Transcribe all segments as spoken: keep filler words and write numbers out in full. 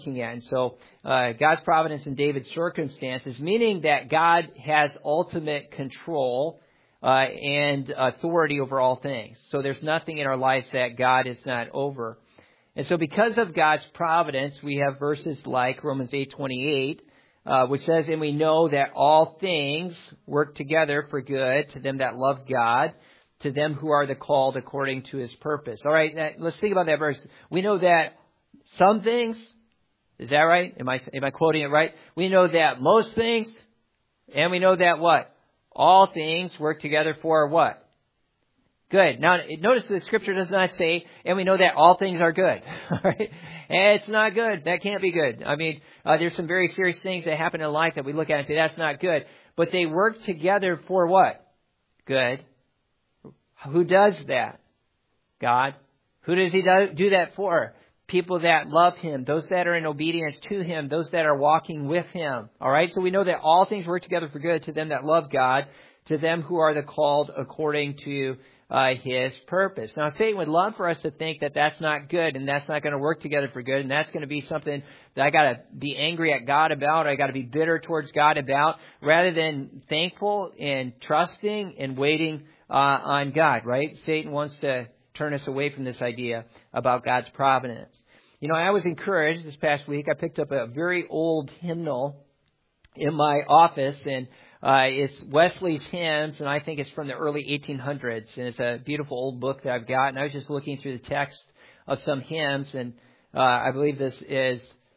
looking at. And so uh, God's providence in David's circumstances, meaning that God has ultimate control uh, and authority over all things. So there's nothing in our lives that God is not over. And so because of God's providence, we have verses like Romans eight twenty-eight, uh, which says, and we know that all things work together for good to them that love God, to them who are the called according to his purpose. All right, now, let's think about that verse. We know that some things, is that right? Am I, am I quoting it right? We know that most things, and we know that what? All things work together for what? Good. Now, notice the scripture does not say, and we know that all things are good. All right? And it's not good. That can't be good. I mean, uh, there's some very serious things that happen in life that we look at and say, that's not good. But they work together for what? Good. Who does that? God. Who does he do, do that for? People that love him, those that are in obedience to him, those that are walking with him. All right? So we know that all things work together for good to them that love God, to them who are the called according to uh, his purpose. Now, Satan would love for us to think that that's not good and that's not going to work together for good, and that's going to be something that I got to be angry at God about, or I got to be bitter towards God about, rather than thankful and trusting and waiting uh, on God, right? Satan wants to turn us away from this idea about God's providence. You know, I was encouraged this past week. I picked up a very old hymnal in my office, and uh, it's Wesley's Hymns, and I think it's from the early eighteen hundreds, and it's a beautiful old book that I've got, and I was just looking through the text of some hymns, and uh, I believe this is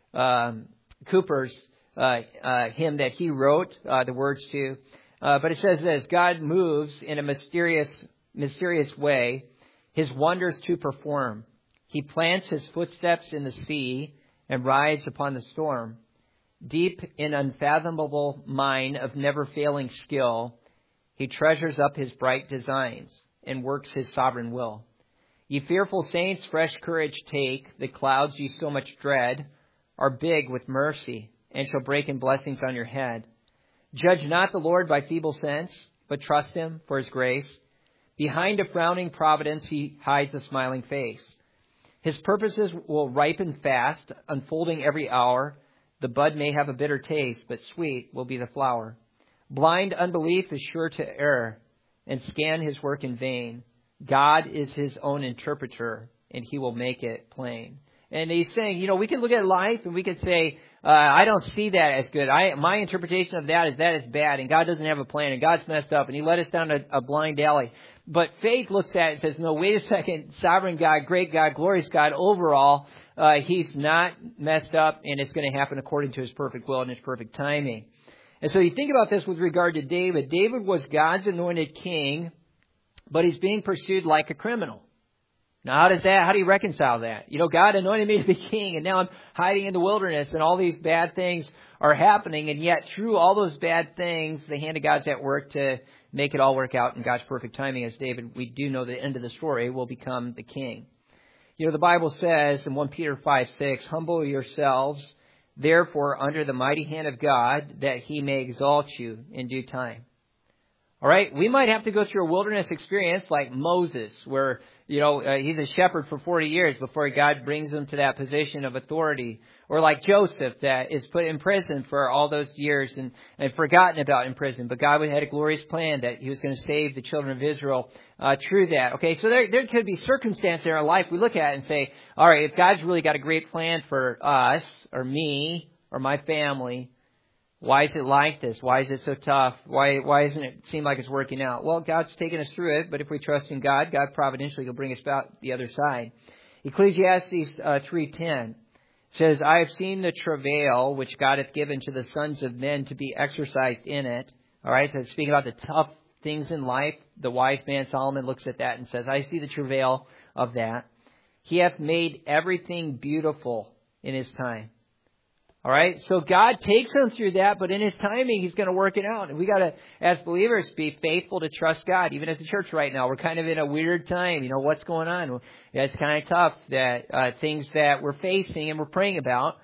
um, Cooper's uh, uh, hymn that he wrote uh, the words to, uh, but it says this: God moves in a mysterious, mysterious way, his wonders to perform. He plants his footsteps in the sea and rides upon the storm. Deep in unfathomable mine of never-failing skill, he treasures up his bright designs and works his sovereign will. Ye fearful saints, fresh courage take. The clouds ye so much dread are big with mercy and shall break in blessings on your head. Judge not the Lord by feeble sense, but trust him for his grace. Behind a frowning providence he hides a smiling face. His purposes will ripen fast, unfolding every hour. The bud may have a bitter taste, but sweet will be the flower. Blind unbelief is sure to err and scan his work in vain. God is his own interpreter, and he will make it plain. And he's saying, you know, we can look at life and we can say, uh, I don't see that as good. I, my interpretation of that is that is bad, and God doesn't have a plan, and God's messed up, and he led us down a, a blind alley. But faith looks at it and says, no, wait a second, sovereign God, great God, glorious God, overall, uh, he's not messed up, and it's going to happen according to his perfect will and his perfect timing. And so you think about this with regard to David. David was God's anointed king, but he's being pursued like a criminal. Now, how does that, how do you reconcile that? You know, God anointed me to be king, and now I'm hiding in the wilderness, and all these bad things are happening, and yet through all those bad things, the hand of God's at work to make it all work out in God's perfect timing. As David, we do know the end of the story, will become the king. You know, the Bible says in First Peter five six, humble yourselves, therefore, under the mighty hand of God, that he may exalt you in due time. All right, we might have to go through a wilderness experience like Moses, where, you know, uh, he's a shepherd for forty years before God brings him to that position of authority. Or like Joseph, that is put in prison for all those years and, and forgotten about in prison. But God had a glorious plan that he was going to save the children of Israel uh, through that. Okay, so there, there could be circumstances in our life we look at and say, all right, if God's really got a great plan for us or me or my family, why is it like this? Why is it so tough? Why why doesn't it seem like it's working out? Well, God's taken us through it, but if we trust in God, God providentially will bring us out the other side. Ecclesiastes uh, three ten says, I have seen the travail which God hath given to the sons of men to be exercised in it. All right, so speaking about the tough things in life, the wise man Solomon looks at that and says, I see the travail of that. He hath made everything beautiful in his time. All right, so God takes them through that, but in his timing, he's going to work it out. And we got to, as believers, be faithful to trust God. Even as a church right now, we're kind of in a weird time. You know, what's going on? Yeah, it's kind of tough, that uh, things that we're facing and we're praying about.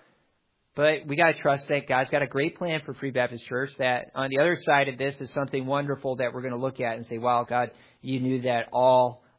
But we got to trust that God's got a great plan for Free Baptist Church, that on the other side of this is something wonderful that we're going to look at and say, wow, God, you knew that all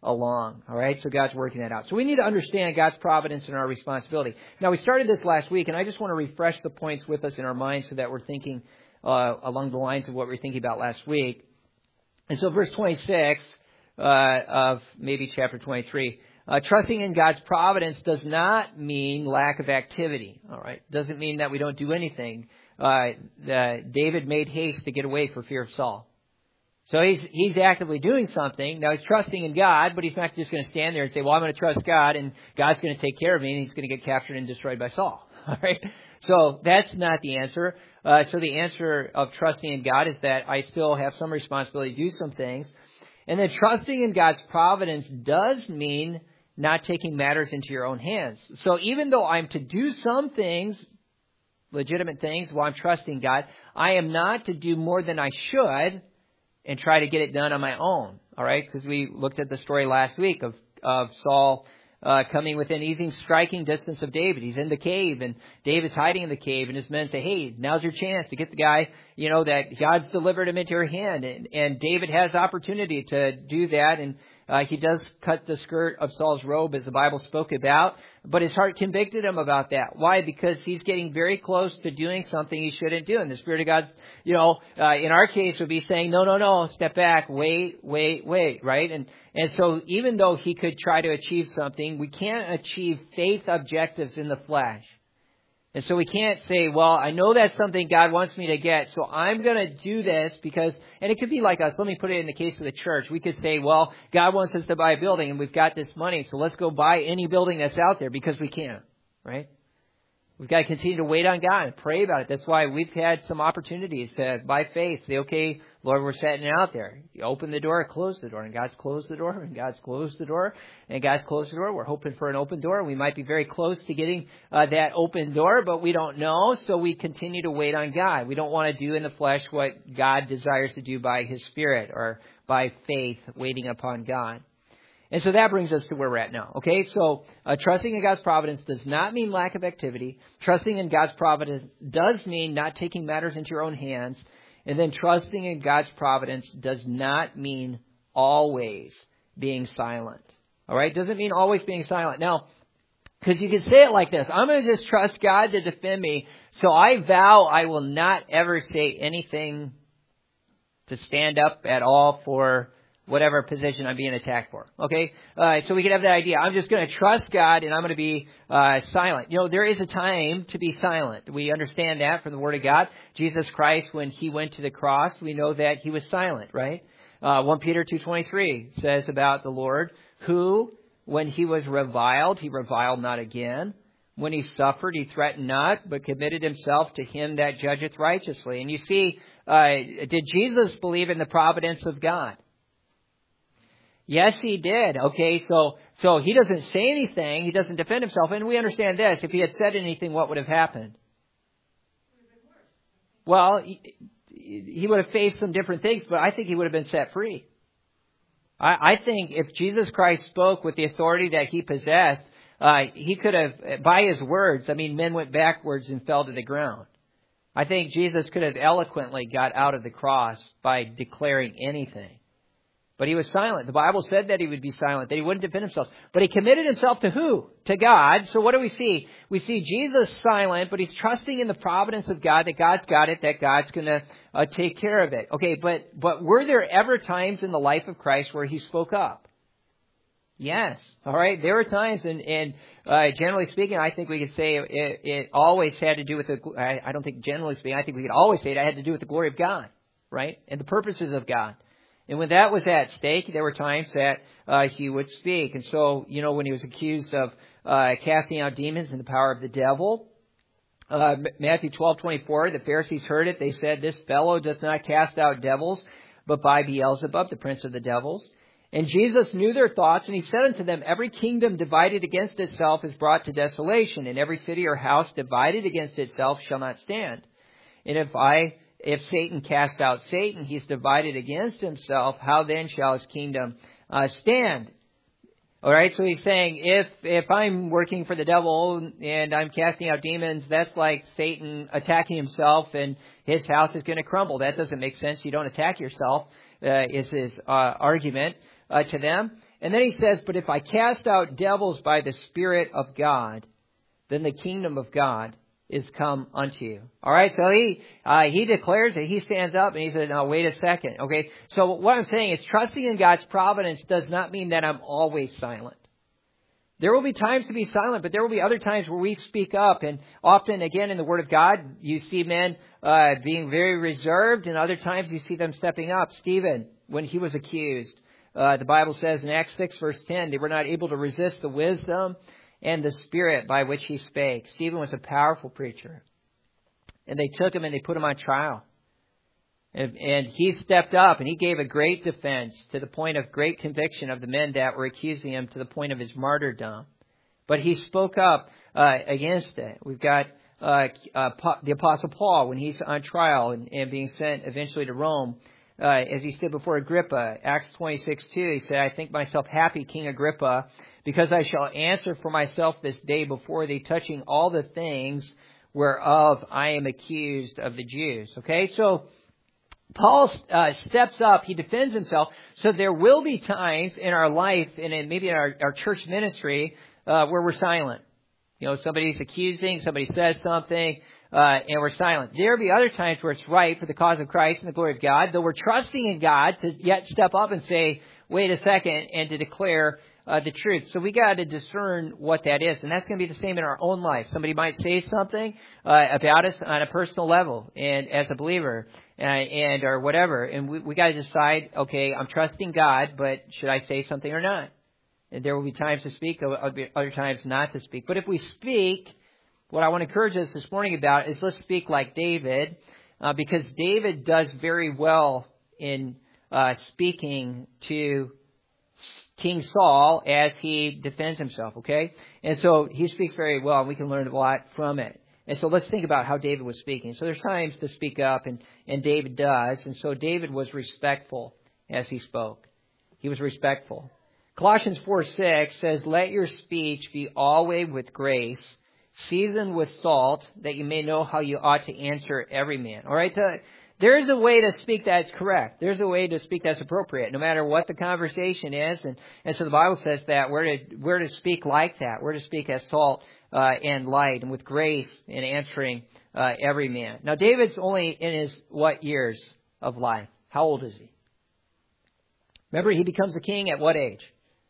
along. All right, so God's working that out. So we need to understand God's providence and our responsibility. Now, we started this last week, and I just want to refresh the points with us in our minds so that we're thinking uh, along the lines of what we were thinking about last week. And so verse twenty-six uh, of maybe chapter twenty-three, uh, trusting in God's providence does not mean lack of activity. All right, doesn't mean that we don't do anything. Uh, the, David made haste to get away for fear of Saul. So he's he's actively doing something. Now he's trusting in God, but he's not just going to stand there and say, well, I'm going to trust God and God's going to take care of me and he's going to get captured and destroyed by Saul. All right. So that's not the answer. Uh, so the answer of trusting in God is that I still have some responsibility to do some things. And then trusting in God's providence does mean not taking matters into your own hands. So even though I'm to do some things, legitimate things, while I'm trusting God, I am not to do more than I should and try to get it done on my own, all right? Because we looked at the story last week of, of Saul uh, coming within easy striking distance of David. He's in the cave, and David's hiding in the cave, and his men say, hey, now's your chance to get the guy, you know, that God's delivered him into your hand. And, and David has opportunity to do that, and uh, he does cut the skirt of Saul's robe, as the Bible spoke about, but his heart convicted him about that. Why? Because he's getting very close to doing something he shouldn't do. And the Spirit of God, you know, uh, in our case would be saying, no, no, no, step back, wait, wait, wait, right? And and so even though he could try to achieve something, we can't achieve faith objectives in the flesh. And so we can't say, well, I know that's something God wants me to get, so I'm going to do this because, and it could be like us. Let me put it in the case of the church. We could say, well, God wants us to buy a building and we've got this money, so let's go buy any building that's out there because we can, right? We've got to continue to wait on God and pray about it. That's why we've had some opportunities to, by faith, say, okay, Lord, we're setting it out there. You open the door, close the door, and God's closed the door, and God's closed the door, and God's closed the door. We're hoping for an open door. We might be very close to getting uh, that open door, but we don't know, so we continue to wait on God. We don't want to do in the flesh what God desires to do by His Spirit or by faith, waiting upon God. And so that brings us to where we're at now. Okay, so uh, trusting in God's providence does not mean lack of activity. Trusting in God's providence does mean not taking matters into your own hands. And then trusting in God's providence does not mean always being silent. All right, doesn't mean always being silent. Now, because you can say it like this, I'm going to just trust God to defend me, so I vow I will not ever say anything to stand up at all for whatever position I'm being attacked for. Okay? Uh, so we could have that idea. I'm just going to trust God and I'm going to be uh, silent. You know, there is a time to be silent. We understand that from the Word of God. Jesus Christ, when He went to the cross, we know that He was silent, right? Uh, First Peter two twenty-three says about the Lord, who, when He was reviled, He reviled not again. When He suffered, He threatened not, but committed Himself to Him that judgeth righteously. And you see, uh, did Jesus believe in the providence of God? Yes, He did. Okay, so so He doesn't say anything. He doesn't defend Himself. And we understand this. If He had said anything, what would have happened? Well, he, he would have faced some different things, but I think He would have been set free. I, I think if Jesus Christ spoke with the authority that He possessed, uh, He could have, by His words, I mean, men went backwards and fell to the ground. I think Jesus could have eloquently got out of the cross by declaring anything. But He was silent. The Bible said that He would be silent, that He wouldn't defend Himself. But He committed Himself to who? To God. So what do we see? We see Jesus silent, but He's trusting in the providence of God, that God's got it, that God's going to uh, take care of it. Okay, but but were there ever times in the life of Christ where He spoke up? Yes. All right. There were times, and, and uh, generally speaking, I think we could say it, it always had to do with the, I, I don't think generally speaking, I think we could always say it had to do with the glory of God, right? And the purposes of God. And when that was at stake, there were times that uh, He would speak. And so, you know, when He was accused of uh, casting out demons in the power of the devil, uh, Matthew twelve twenty-four, the Pharisees heard it. They said, this fellow doth not cast out devils, but by Beelzebub, the prince of the devils. And Jesus knew their thoughts, and He said unto them, every kingdom divided against itself is brought to desolation, and every city or house divided against itself shall not stand. And if I... If Satan cast out Satan, he's divided against himself. How then shall his kingdom uh, stand? All right, so he's saying if if I'm working for the devil and I'm casting out demons, that's like Satan attacking himself and his house is going to crumble. That doesn't make sense. You don't attack yourself, uh, is his uh, argument uh, to them. And then he says, but if I cast out devils by the Spirit of God, then the kingdom of God is come unto you. All right, so he uh, he declares it. He stands up and he says, now wait a second. Okay, so what I'm saying is trusting in God's providence does not mean that I'm always silent. There will be times to be silent, but there will be other times where we speak up. And often, again, in the Word of God, you see men uh, being very reserved, and other times you see them stepping up. Stephen, when he was accused, uh, the Bible says in Acts six, verse ten, they were not able to resist the wisdom and the spirit by which he spake. Stephen was a powerful preacher. And they took him and they put him on trial. And, and he stepped up and he gave a great defense to the point of great conviction of the men that were accusing him to the point of his martyrdom. But he spoke up uh, against it. We've got uh, uh, the Apostle Paul when he's on trial and, and being sent eventually to Rome. Uh, as he stood before Agrippa, Acts twenty-six two, he said, I think myself happy, King Agrippa, because I shall answer for myself this day before thee, touching all the things whereof I am accused of the Jews. Okay, so Paul uh, steps up, he defends himself. So there will be times in our life and in maybe in our, our church ministry uh, where we're silent. You know, somebody's accusing, somebody says something, uh, and we're silent. There will be other times where it's right for the cause of Christ and the glory of God, though we're trusting in God to yet step up and say, wait a second, and to declare uh, the truth. So we got to discern what that is, and that's going to be the same in our own life. Somebody might say something uh, about us on a personal level, and as a believer, uh, and or whatever, and we, we got to decide, okay, I'm trusting God, but should I say something or not? And there will be times to speak, there will be other times not to speak. But if we speak, what I want to encourage us this morning about is let's speak like David, uh, because David does very well in uh, speaking to King Saul as he defends himself, okay? And so he speaks very well, and we can learn a lot from it. And so let's think about how David was speaking. So there's times to speak up, and, and David does. And so David was respectful as he spoke. He was respectful. Colossians four six says, let your speech be always with grace, seasoned with salt, that you may know how you ought to answer every man. All right? The, there is a way to speak that's correct. There's a way to speak that's appropriate, no matter what the conversation is. And, and so the Bible says that we're to, we're to speak like that. We're to speak as salt uh, and light, and with grace in answering uh, every man. Now, David's only in his, what years of life? How old is he? Remember, he becomes a king at what age?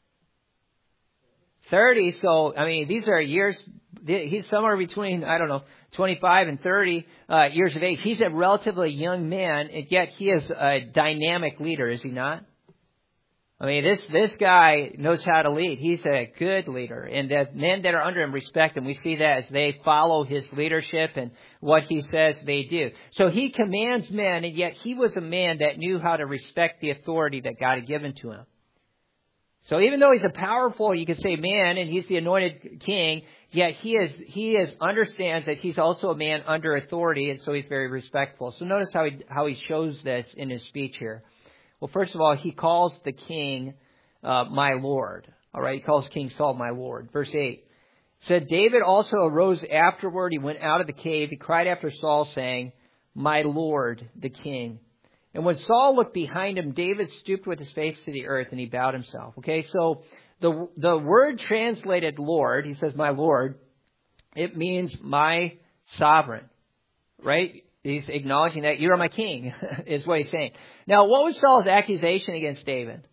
thirty, so, I mean, these are years, he's somewhere between, I don't know, twenty-five and thirty uh, years of age. He's a relatively young man, and yet he is a dynamic leader, is he not? I mean, this this guy knows how to lead. He's a good leader, and the men that are under him respect him. We see that as they follow his leadership and what he says they do. So he commands men, and yet he was a man that knew how to respect the authority that God had given to him. So even though he's a powerful, you could say, man, and he's the anointed king, yet he is he is understands that he's also a man under authority, and so he's very respectful. So notice how he how he shows this in his speech here. Well, first of all, he calls the king uh, my Lord. All right, he calls King Saul my Lord. Verse eight said, David also arose afterward. He went out of the cave. He cried after Saul, saying, my Lord, the king. And when Saul looked behind him, David stooped with his face to the earth, and he bowed himself. Okay, so the the word translated Lord, he says, my Lord, it means my sovereign, right? He's acknowledging that you are my king, is what he's saying. Now, what was Saul's accusation against David?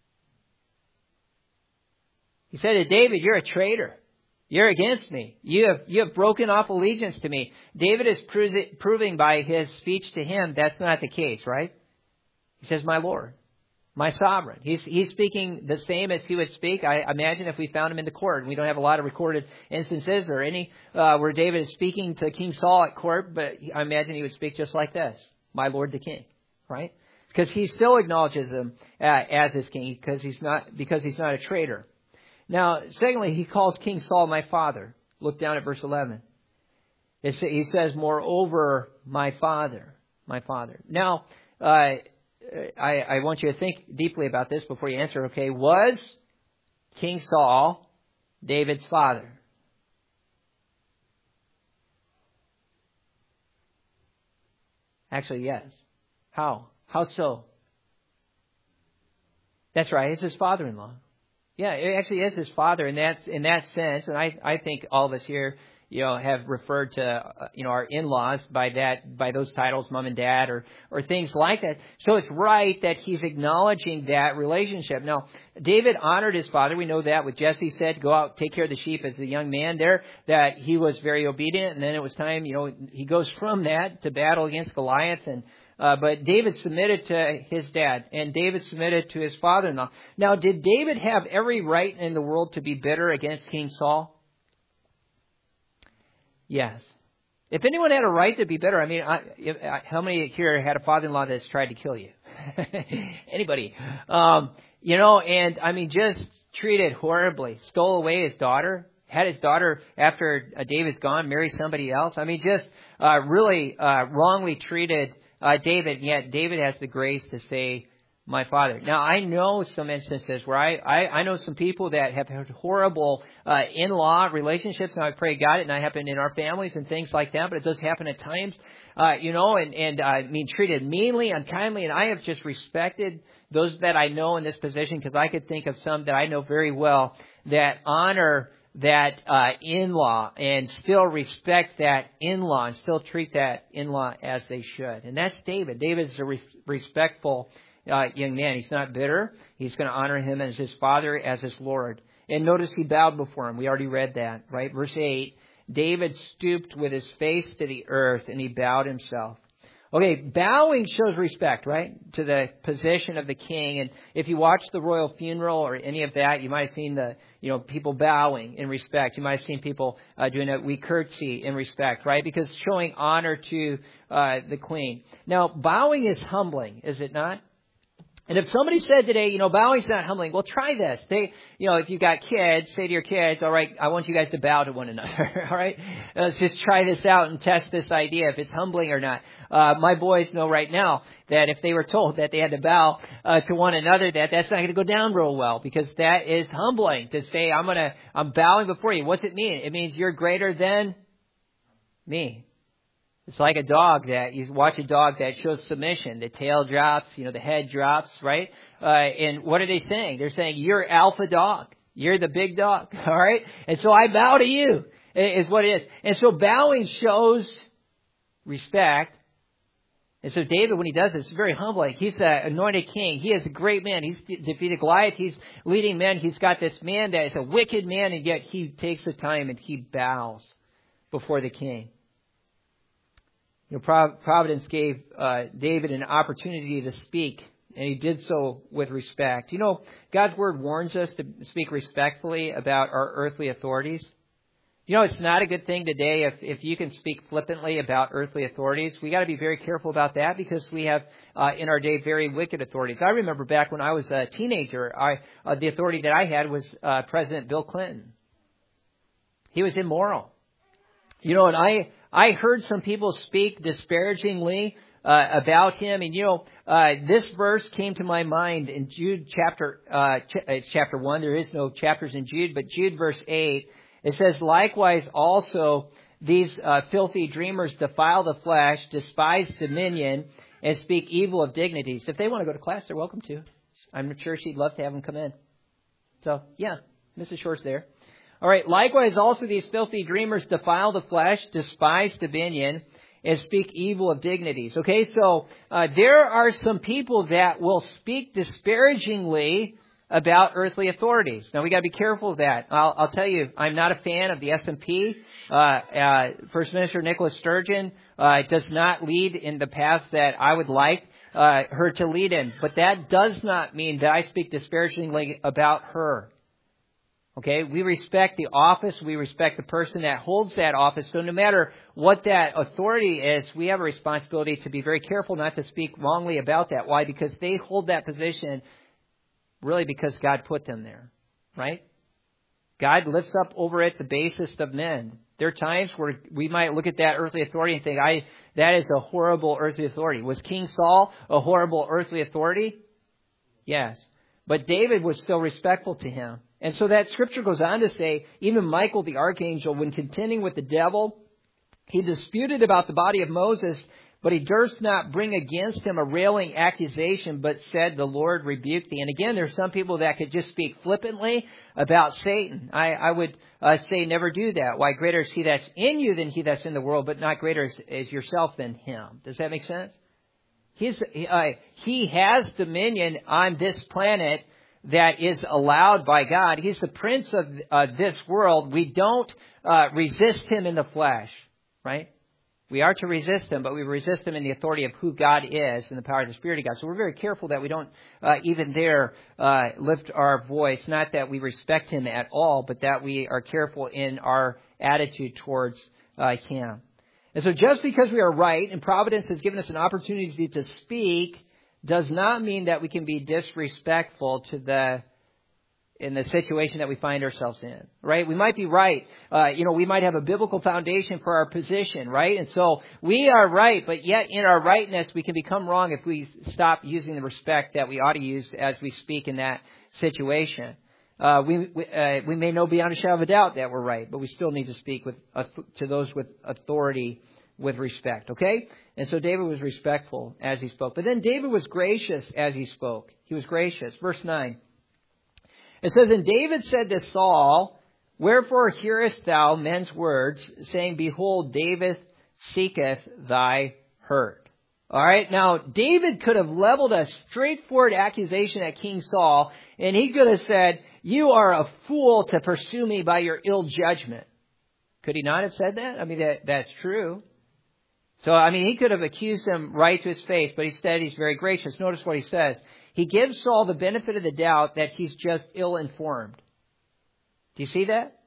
He said to David, you're a traitor. You're against me. You have you have broken off allegiance to me. David is proving by his speech to him that's not the case, right? He says, my Lord, my sovereign. He's he's speaking the same as he would speak. I imagine if we found him in the court, and we don't have a lot of recorded instances or any uh, where David is speaking to King Saul at court, but I imagine he would speak just like this, my Lord the king, right? Because he still acknowledges him uh, as his king because he's not because he's not a traitor. Now, secondly, he calls King Saul my father. Look down at verse eleven. It's, he says, moreover, my father, my father. Now, uh, I, I want you to think deeply about this before you answer, okay? Was King Saul David's father? Actually, yes. How? How so? That's right. It's his father-in-law. Yeah, it actually is his father in that in that sense, and I I think all of us here, you know, have referred to uh, you know our in-laws by that by those titles, mom and dad, or or things like that. So it's right that he's acknowledging that relationship. Now, David honored his father. We know that with Jesse said, "Go out, take care of the sheep," as the young man there. That he was very obedient, and then it was time. You know, he goes from that to battle against Goliath and. Uh, but David submitted to his dad, and David submitted to his father-in-law. Now, did David have every right in the world to be bitter against King Saul? Yes. If anyone had a right to be bitter, I mean, I, if, I, how many here had a father-in-law that's tried to kill you? Anybody? Um, you know, and I mean, just treated horribly, stole away his daughter, had his daughter, after uh, David's gone, marry somebody else. I mean, just uh, really uh, wrongly treated Uh, David, yet David has the grace to say, my father. Now, I know some instances where I, I, I know some people that have had horrible uh, in-law relationships, and I pray God it not happen in our families and things like that, but it does happen at times, uh, you know, and, and uh, I mean, treated meanly, unkindly, and I have just respected those that I know in this position, because I could think of some that I know very well that honor that uh, in-law and still respect that in-law and still treat that in-law as they should. And that's David. David's a re- respectful uh, young man. He's not bitter. He's going to honor him as his father, as his Lord. And notice he bowed before him. We already read that, right? Verse eight, David stooped with his face to the earth and he bowed himself. Okay, bowing shows respect, right, to the position of the king. And if you watch the royal funeral or any of that, you might have seen the, you know, people bowing in respect. You might have seen people uh, doing a we curtsy in respect, right, because showing honor to uh, the queen. Now, bowing is humbling, is it not? And if somebody said today, you know, bowing's not humbling, well, try this. They, you know, if you've got kids, say to your kids, all right, I want you guys to bow to one another. All right. Let's just try this out and test this idea if it's humbling or not. Uh, my boys know right now that if they were told that they had to bow uh, to one another, that that's not going to go down real well, because that is humbling to say, I'm going to, I'm bowing before you. What's it mean? It means you're greater than me. It's like a dog that you watch a dog that shows submission. The tail drops, you know, the head drops, right? Uh, and what are they saying? They're saying, you're alpha dog. You're the big dog. All right. And so I bow to you is what it is. And so bowing shows respect. And so David, when he does this, it's very humbling. He's the anointed king. He is a great man. He's defeated Goliath. He's leading men. He's got this man that is a wicked man, and yet he takes the time and he bows before the king. You know, Providence gave uh, David an opportunity to speak, and he did so with respect. You know, God's Word warns us to speak respectfully about our earthly authorities. You know, it's not a good thing today if, if you can speak flippantly about earthly authorities. We got to be very careful about that, because we have uh, in our day very wicked authorities. I remember back when I was a teenager, I, uh, the authority that I had was uh, President Bill Clinton. He was immoral. You know, and I I heard some people speak disparagingly uh, about him. And, you know, uh, this verse came to my mind in Jude chapter, uh, ch- it's chapter one. There is no chapters in Jude, but Jude verse eight. It says, likewise also these uh, filthy dreamers defile the flesh, despise dominion, and speak evil of dignities. If they want to go to class, they're welcome to. I'm sure she'd love to have them come in. So, yeah, Missus Short's there. All right. Likewise, also these filthy dreamers defile the flesh, despise dominion, and speak evil of dignities. Okay, so uh, there are some people that will speak disparagingly about earthly authorities. Now, we got to be careful of that. I'll, I'll tell you, I'm not a fan of the S and P. Uh, uh, First Minister Nicola Sturgeon uh, does not lead in the path that I would like uh, her to lead in. But that does not mean that I speak disparagingly about her. Okay, we respect the office. We respect the person that holds that office. So no matter what that authority is, we have a responsibility to be very careful not to speak wrongly about that. Why? Because they hold that position really because God put them there, right? God lifts up over it the basest of men. There are times where we might look at that earthly authority and think, I that is a horrible earthly authority. Was King Saul a horrible earthly authority? Yes. But David was still respectful to him. And so that scripture goes on to say, even Michael the archangel, when contending with the devil, he disputed about the body of Moses, But he durst not bring against him a railing accusation, but said, the Lord rebuked thee. And again, there's some people that could just speak flippantly about Satan. I, I would uh, say never do that. Why, greater is he that's in you than he that's in the world, but not greater is, is yourself than him. Does that make sense? He's, uh, he has dominion on this planet that is allowed by God. He's the prince of uh, this world. We don't uh, resist him in the flesh, right? We are to resist him, but we resist him in the authority of who God is and the power of the Spirit of God. So we're very careful that we don't uh, even there uh, lift our voice. Not that we respect him at all, but that we are careful in our attitude towards uh, him. And so just because we are right and Providence has given us an opportunity to speak does not mean that we can be disrespectful to the in the situation that we find ourselves in, right? We might be right. Uh, you know, we might have a biblical foundation for our position, right? And so we are right, but yet in our rightness, we can become wrong if we stop using the respect that we ought to use as we speak in that situation. Uh, we we, uh, we may know beyond a shadow of a doubt that we're right, but we still need to speak with uh, to those with authority with respect, okay? And so David was respectful as he spoke. But then David was gracious as he spoke. He was gracious. Verse nine. It says, and David said to Saul, wherefore hearest thou men's words, saying, behold, David seeketh thy hurt. All right. Now, David could have leveled a straightforward accusation at King Saul, and he could have said, you are a fool to pursue me by your ill judgment. Could he not have said that? I mean, that, that's true. So, I mean, he could have accused him right to his face, but instead he's very gracious. Notice what he says. He gives Saul the benefit of the doubt that he's just ill-informed. Do you see that?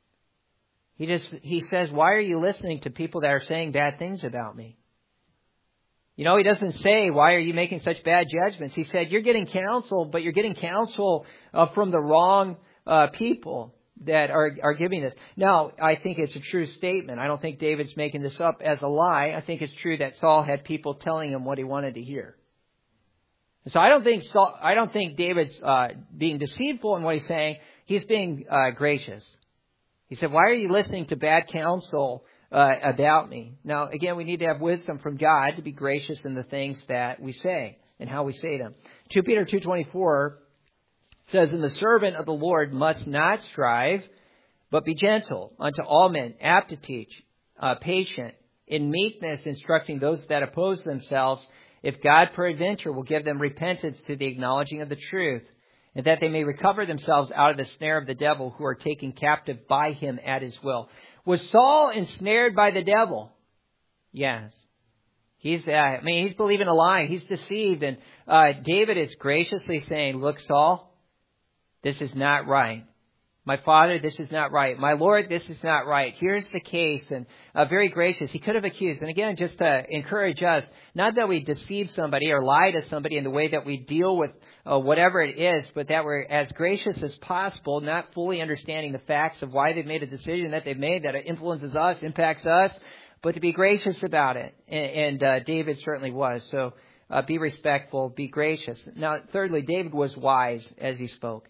He just, he says, why are you listening to people that are saying bad things about me? You know, he doesn't say, why are you making such bad judgments? He said, you're getting counsel, but you're getting counsel uh, from the wrong uh, people that are, are giving this. Now, I think it's a true statement. I don't think David's making this up as a lie. I think it's true that Saul had people telling him what he wanted to hear. So I don't think Saul, I don't think David's uh, being deceitful in what he's saying. He's being uh, gracious. He said, why are you listening to bad counsel uh, about me? Now, again, we need to have wisdom from God to be gracious in the things that we say and how we say them. Second Peter two twenty-four says, and the servant of the Lord must not strive, but be gentle unto all men, apt to teach, uh, patient, in meekness instructing those that oppose themselves, if God peradventure will give them repentance to the acknowledging of the truth, and that they may recover themselves out of the snare of the devil, who are taken captive by him at his will. Was Saul ensnared by the devil? Yes. He's, uh, I mean, he's believing a lie. He's deceived. And uh, David is graciously saying, look, Saul, this is not right. My father, this is not right. My Lord, this is not right. Here's the case. And uh, very gracious. He could have accused. And again, just to encourage us, not that we deceive somebody or lie to somebody in the way that we deal with uh, whatever it is, but that we're as gracious as possible, not fully understanding the facts of why they've made a decision that they've made that influences us, impacts us, but to be gracious about it. And, and uh, David certainly was. So uh, be respectful, be gracious. Now, thirdly, David was wise as he spoke.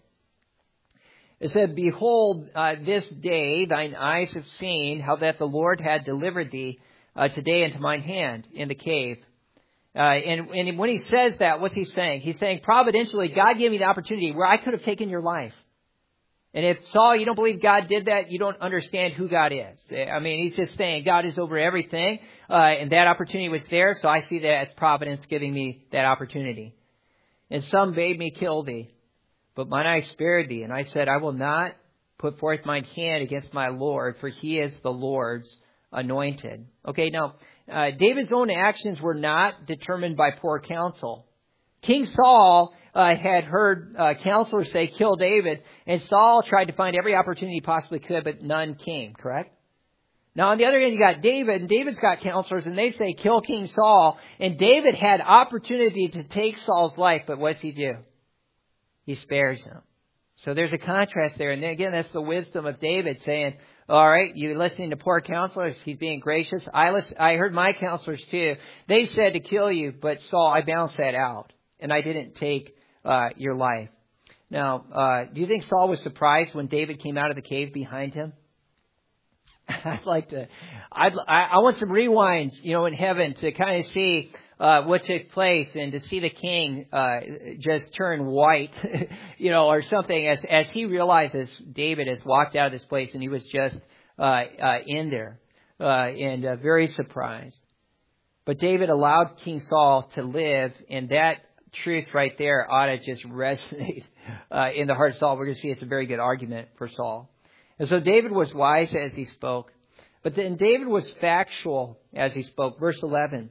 It said, behold, uh, this day thine eyes have seen how that the Lord had delivered thee uh, today into mine hand in the cave. Uh, and, and when he says that, what's he saying? He's saying, providentially, God gave me the opportunity where I could have taken your life. And if, Saul, you don't believe God did that, you don't understand who God is. I mean, he's just saying God is over everything, uh, and that opportunity was there, so I see that as providence giving me that opportunity. And some bade me kill thee. But mine eye spared thee, and I said, I will not put forth mine hand against my Lord, for he is the Lord's anointed. Okay, now, uh, David's own actions were not determined by poor counsel. King Saul uh, had heard uh, counselors say, kill David, and Saul tried to find every opportunity he possibly could, but none came, correct? Now, on the other hand, you got David, and David's got counselors, and they say, kill King Saul, and David had opportunity to take Saul's life, but what's he do? He spares him. So there's a contrast there. And then again, that's the wisdom of David saying, all right, you're listening to poor counselors. He's being gracious. I listen, I heard my counselors too. They said to kill you, but Saul, I balanced that out. And I didn't take uh, your life. Now, uh, do you think Saul was surprised when David came out of the cave behind him? I'd like to, I'd, I, I want some rewinds, you know, in heaven to kind of see uh, what took place and to see the king uh, just turn white, you know, or something as as he realizes David has walked out of this place and he was just uh, uh, in there uh, and uh, very surprised. But David allowed King Saul to live, and that truth right there ought to just resonate uh, in the heart of Saul. We're going to see it's a very good argument for Saul. And so David was wise as he spoke. But then David was factual as he spoke. Verse eleven.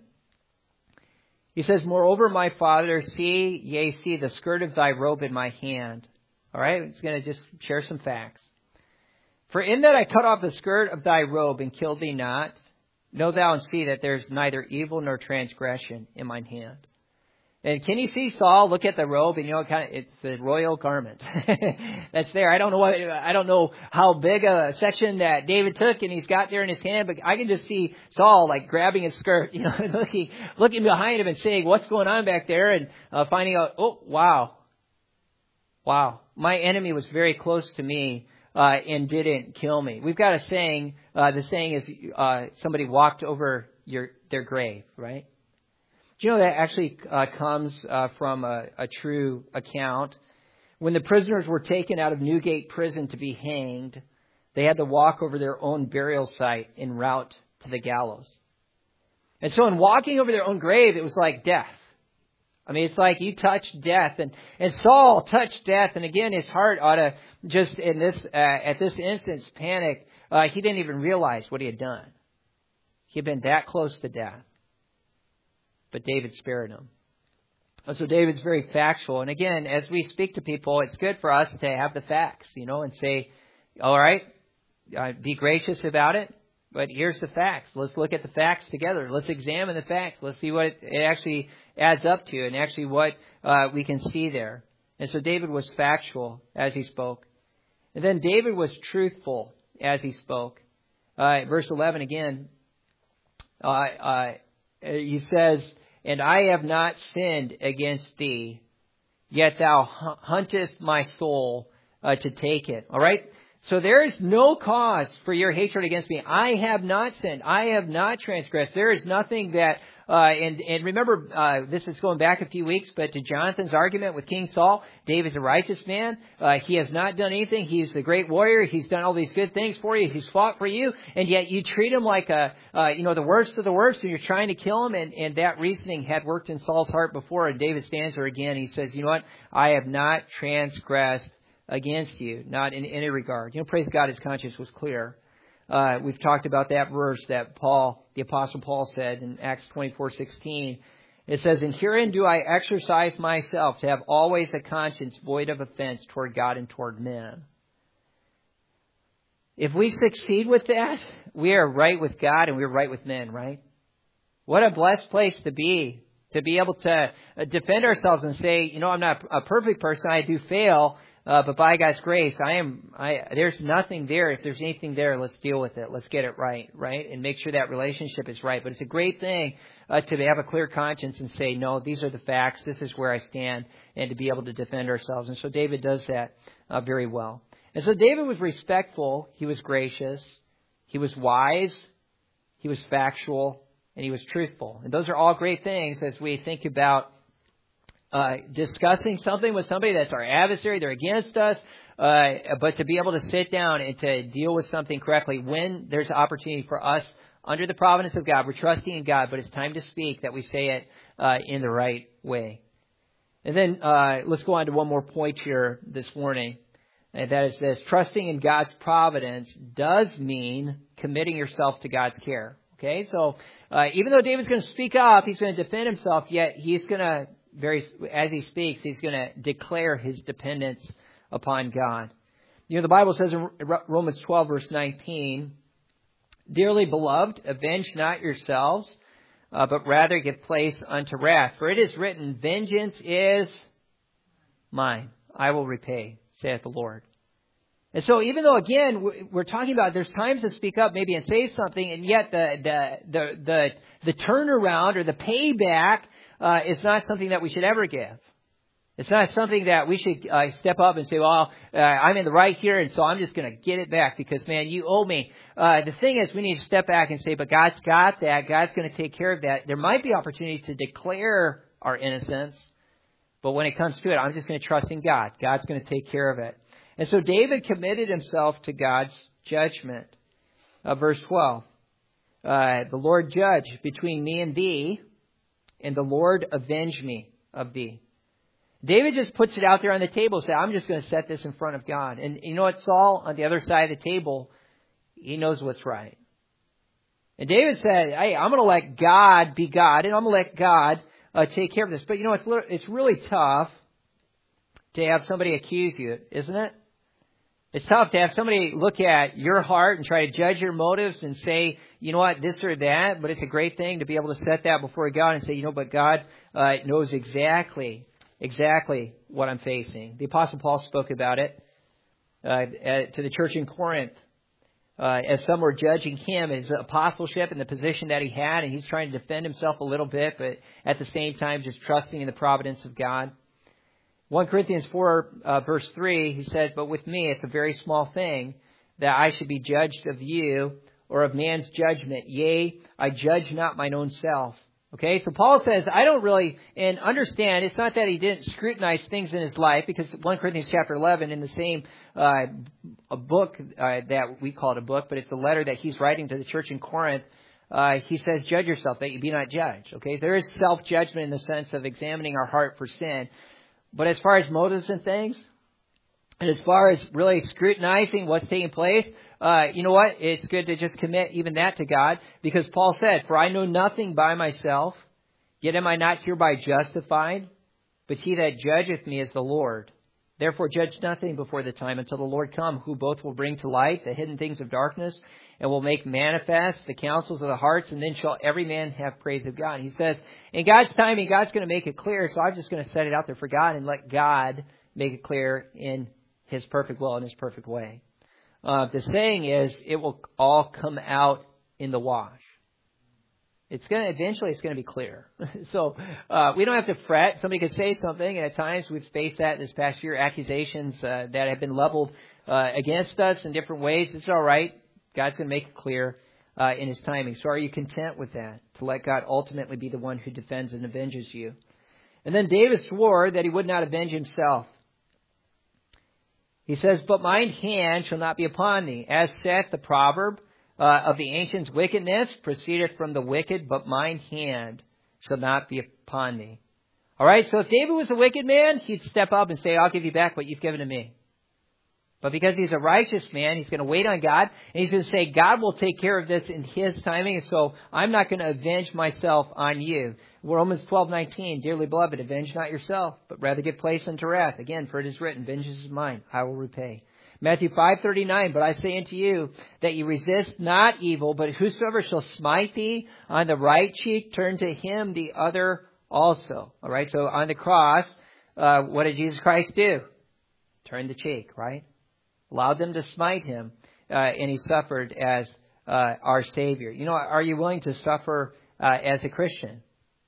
He says, moreover, my father, see, yea, see the skirt of thy robe in my hand. All right, he's going to just share some facts. For in that I cut off the skirt of thy robe and killed thee not, know thou and see that there is neither evil nor transgression in mine hand. And can you see Saul look at the robe and you know kind of it's the royal garment that's there. I don't know what I don't know how big a section that David took and he's got there in his hand, but I can just see Saul like grabbing his skirt, you know, looking looking behind him and saying, "What's going on back there?" And uh, finding out, "Oh, wow, wow, my enemy was very close to me uh, and didn't kill me." We've got a saying. Uh, the saying is, uh, "Somebody walked over your their grave," right? Do you know that actually uh, comes uh, from a, a true account? When the prisoners were taken out of Newgate prison to be hanged, they had to walk over their own burial site en route to the gallows. And so in walking over their own grave, it was like death. I mean, it's like you touched death. And, and Saul touched death. And again, his heart ought to just in this uh, at this instance panic. Uh, he didn't even realize what he had done. He had been that close to death. But David spared him. So David's very factual. And again, as we speak to people, it's good for us to have the facts, you know, and say, all right, uh, be gracious about it. But here's the facts. Let's look at the facts together. Let's examine the facts. Let's see what it actually adds up to and actually what uh, we can see there. And so David was factual as he spoke. And then David was truthful as he spoke. Uh, verse eleven again, uh, uh, he says, and I have not sinned against thee, yet thou huntest my soul uh, to take it. All right? So there is no cause for your hatred against me. I have not sinned. I have not transgressed. There is nothing that, uh, and, and remember, uh, this is going back a few weeks, but to Jonathan's argument with King Saul, David's a righteous man. Uh, he has not done anything. He's a great warrior. He's done all these good things for you. He's fought for you. And yet you treat him like a, uh, you know, the worst of the worst, and you're trying to kill him. And, and that reasoning had worked in Saul's heart before. And David stands there again. He says, you know what? I have not transgressed against you, not in any regard. You know, praise God, his conscience was clear. Uh, we've talked about that verse that Paul, the Apostle Paul said in Acts twenty-four sixteen. It says, and herein do I exercise myself to have always a conscience void of offense toward God and toward men. If we succeed with that, we are right with God and we're right with men, right? What a blessed place to be, to be able to defend ourselves and say, you know, I'm not a perfect person, I do fail. Uh, but by God's grace, I am. I there's nothing there. If there's anything there, let's deal with it. Let's get it right, right, and make sure that relationship is right. But it's a great thing uh, to have a clear conscience and say, no, these are the facts. This is where I stand, and to be able to defend ourselves. And so David does that uh, very well. And so David was respectful. He was gracious. He was wise. He was factual, and he was truthful. And those are all great things as we think about Uh, discussing something with somebody that's our adversary, they're against us, uh, but to be able to sit down and to deal with something correctly when there's opportunity for us under the providence of God. We're trusting in God, but it's time to speak that we say it uh, in the right way. And then uh, let's go on to one more point here this morning, and that is this. Trusting in God's providence does mean committing yourself to God's care. Okay, so uh, even though David's going to speak up, he's going to defend himself, yet he's going to Very, as he speaks, he's going to declare his dependence upon God. You know, the Bible says in Romans twelve, verse nineteen, dearly beloved, avenge not yourselves, uh, but rather give place unto wrath. For it is written, vengeance is mine. I will repay, saith the Lord. And so even though, again, we're talking about there's times to speak up maybe and say something, and yet the the the the, the turnaround or the payback Uh, it's not something that we should ever give. It's not something that we should uh, step up and say, well, uh, I'm in the right here, and so I'm just going to get it back because, man, you owe me. Uh, the thing is, we need to step back and say, but God's got that. God's going to take care of that. There might be opportunity to declare our innocence, but when it comes to it, I'm just going to trust in God. God's going to take care of it. And so David committed himself to God's judgment. Uh, verse twelve, uh, the Lord judge between me and thee, and the Lord avenge me of thee. David just puts it out there on the table, say, I'm just going to set this in front of God. And you know what, Saul, on the other side of the table, he knows what's right. And David said, hey, I'm going to let God be God, and I'm going to let God uh, take care of this. But you know, it's it's really tough to have somebody accuse you, isn't it? It's tough to have somebody look at your heart and try to judge your motives and say, you know what, this or that. But it's a great thing to be able to set that before God and say, you know, but God uh, knows exactly Exactly what I'm facing. The Apostle Paul spoke about it uh, to the church in Corinth uh, as some were judging him, his apostleship and the position that he had, and he's trying to defend himself a little bit, but at the same time just trusting in the providence of God. First Corinthians four, uh, verse three, he said, but with me it's a very small thing that I should be judged of you or of man's judgment. Yea, I judge not mine own self. Okay, so Paul says, I don't really, and understand, it's not that he didn't scrutinize things in his life, because First Corinthians chapter eleven, in the same uh, a book uh, that we call it a book, but it's the letter that he's writing to the church in Corinth, uh, he says, judge yourself, that you be not judged. Okay, there is self-judgment in the sense of examining our heart for sin. But as far as motives and things, and as far as really scrutinizing what's taking place, Uh, you know what? It's good to just commit even that to God, because Paul said, for I know nothing by myself, yet am I not hereby justified, but he that judgeth me is the Lord. Therefore judge nothing before the time until the Lord come, who both will bring to light the hidden things of darkness and will make manifest the counsels of the hearts, and then shall every man have praise of God. He says, in God's timing, God's going to make it clear, so I'm just going to set it out there for God and let God make it clear in his perfect will and his perfect way. Uh, the saying is, it will all come out in the wash. It's going to, eventually it's going to be clear. so, uh, we don't have to fret. Somebody could say something, and at times we've faced that this past year, accusations, uh, that have been leveled, uh, against us in different ways. It's all right. God's going to make it clear, uh, in his timing. So are you content with that? To let God ultimately be the one who defends and avenges you. And then David swore that he would not avenge himself. He says, but mine hand shall not be upon thee. As saith the proverb uh, of the ancients, wickedness proceedeth from the wicked, but mine hand shall not be upon thee. All right, so if David was a wicked man, he'd step up and say, I'll give you back what you've given to me. But because he's a righteous man, he's going to wait on God, and he's going to say, God will take care of this in his timing, and so I'm not going to avenge myself on you. Romans twelve nineteen, dearly beloved, avenge not yourself, but rather give place unto wrath. Again, for it is written, vengeance is mine, I will repay. Matthew five thirty-nine, but I say unto you that ye resist not evil, but whosoever shall smite thee on the right cheek, turn to him the other also. All right, so on the cross, uh, what did Jesus Christ do? Turn the cheek, right? Allowed them to smite him, uh, and he suffered as uh, our Savior. You know, are you willing to suffer uh, as a Christian?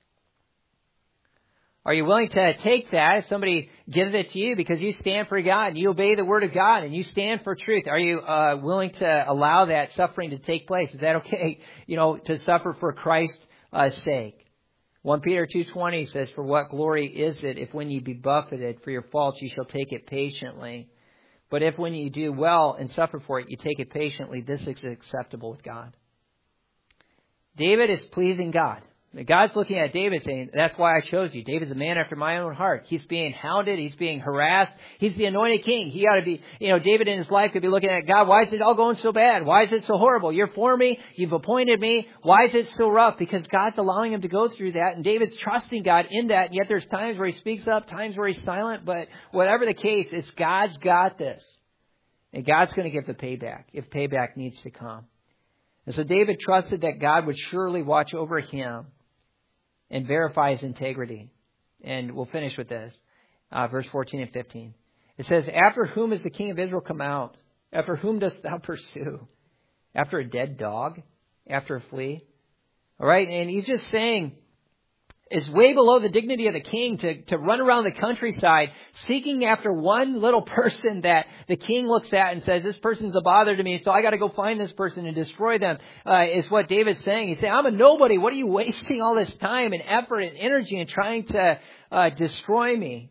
Are you willing to take that if somebody gives it to you because you stand for God and you obey the Word of God and you stand for truth? Are you uh, willing to allow that suffering to take place? Is that okay, you know, to suffer for Christ's uh, sake? First Peter two twenty says, for what glory is it if when ye be buffeted for your faults ye shall take it patiently? But if when you do well and suffer for it, you take it patiently, this is acceptable with God. David is pleasing God. God's looking at David saying, that's why I chose you. David's a man after my own heart. He's being hounded. He's being harassed. He's the anointed king. He ought to be, you know, David in his life could be looking at God. Why is it all going so bad? Why is it so horrible? You're for me. You've appointed me. Why is it so rough? Because God's allowing him to go through that. And David's trusting God in that. And yet there's times where he speaks up, times where he's silent. But whatever the case, it's God's got this. And God's going to give the payback if payback needs to come. And so David trusted that God would surely watch over him and verify his integrity. And we'll finish with this. Uh, verse fourteen and fifteen. It says, after whom is the king of Israel come out? After whom dost thou pursue? After a dead dog? After a flea? All right. And he's just saying is way below the dignity of the king to, to run around the countryside seeking after one little person that the king looks at and says, this person's a bother to me, so I got to go find this person and destroy them, uh, is what David's saying. He's saying, I'm a nobody. What are you wasting all this time and effort and energy and trying to uh, destroy me?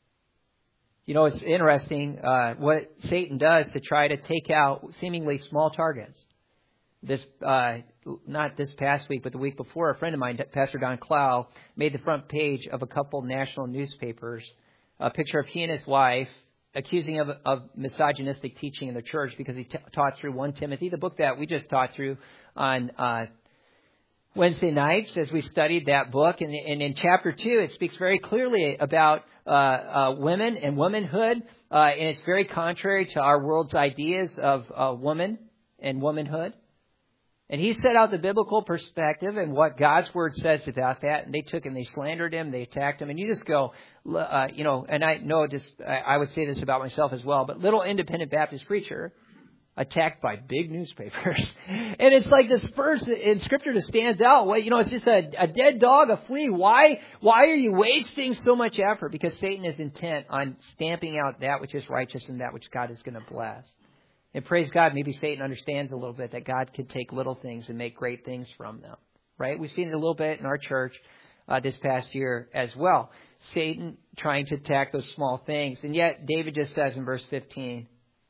You know, it's interesting uh, what Satan does to try to take out seemingly small targets. This, uh, not this past week, but the week before, a friend of mine, Pastor Don Clow, made the front page of a couple national newspapers, a picture of he and his wife accusing of, of misogynistic teaching in the church because he t- taught through First Timothy, the book that we just taught through on uh, Wednesday nights as we studied that book. And, and in chapter two, it speaks very clearly about uh, uh, women and womanhood, uh, and it's very contrary to our world's ideas of uh, woman and womanhood. And he set out the biblical perspective and what God's word says about that. And they took and they slandered him. They attacked him. And you just go, uh, you know, and I know just, I, I would say this about myself as well, but little independent Baptist preacher attacked by big newspapers. And it's like this verse in scripture that stands out. Well, you know, it's just a, a dead dog, a flea. Why, why are you wasting so much effort? Because Satan is intent on stamping out that which is righteous and that which God is going to bless. And praise God, maybe Satan understands a little bit that God could take little things and make great things from them, right? We've seen it a little bit in our church uh, this past year as well. Satan trying to attack those small things. And yet David just says in verse fifteen,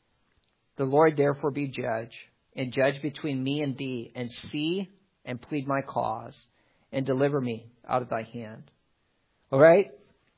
the Lord therefore be judge, and judge between me and thee, and see and plead my cause, and deliver me out of thy hand. All right?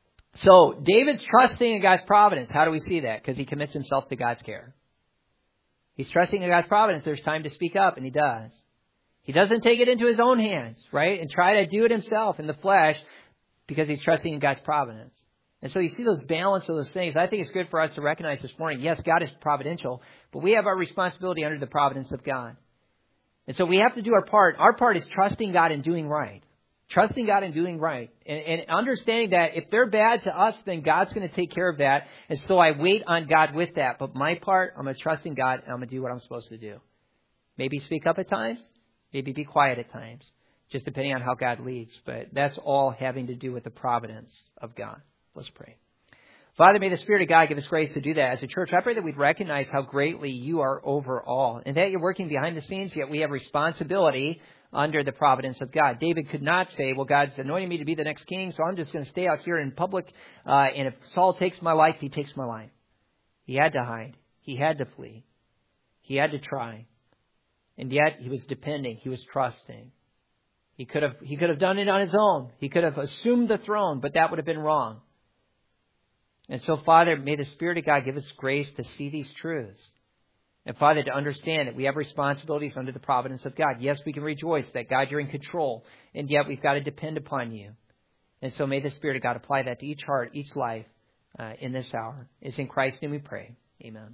So David's trusting in God's providence. How do we see that? Because he commits himself to God's care. He's trusting in God's providence. There's time to speak up, and he does. He doesn't take it into his own hands, right, and try to do it himself in the flesh because he's trusting in God's providence. And so you see those balance of those things. I think it's good for us to recognize this morning, yes, God is providential, but we have our responsibility under the providence of God. And so we have to do our part. Our part is trusting God and doing right. Trusting God and doing right. And, and understanding that if they're bad to us, then God's going to take care of that. And so I wait on God with that. But my part, I'm going to trust in God and I'm going to do what I'm supposed to do. Maybe speak up at times. Maybe be quiet at times. Just depending on how God leads. But that's all having to do with the providence of God. Let's pray. Father, may the Spirit of God give us grace to do that. As a church, I pray that we'd recognize how greatly you are over all. And that you're working behind the scenes, yet we have responsibility under the providence of God. David could not say, well, God's anointing me to be the next king, so I'm just going to stay out here in public, uh, and if Saul takes my life, he takes my life. He had to hide. He had to flee. He had to try. And yet he was depending. He was trusting. He could have, he could have done it on his own. He could have assumed the throne, but that would have been wrong. And so, Father, may the Spirit of God give us grace to see these truths. And Father, to understand that we have responsibilities under the providence of God. Yes, we can rejoice that God, you're in control, and yet we've got to depend upon you. And so may the Spirit of God apply that to each heart, each life uh, in this hour. It's in Christ's name we pray. Amen.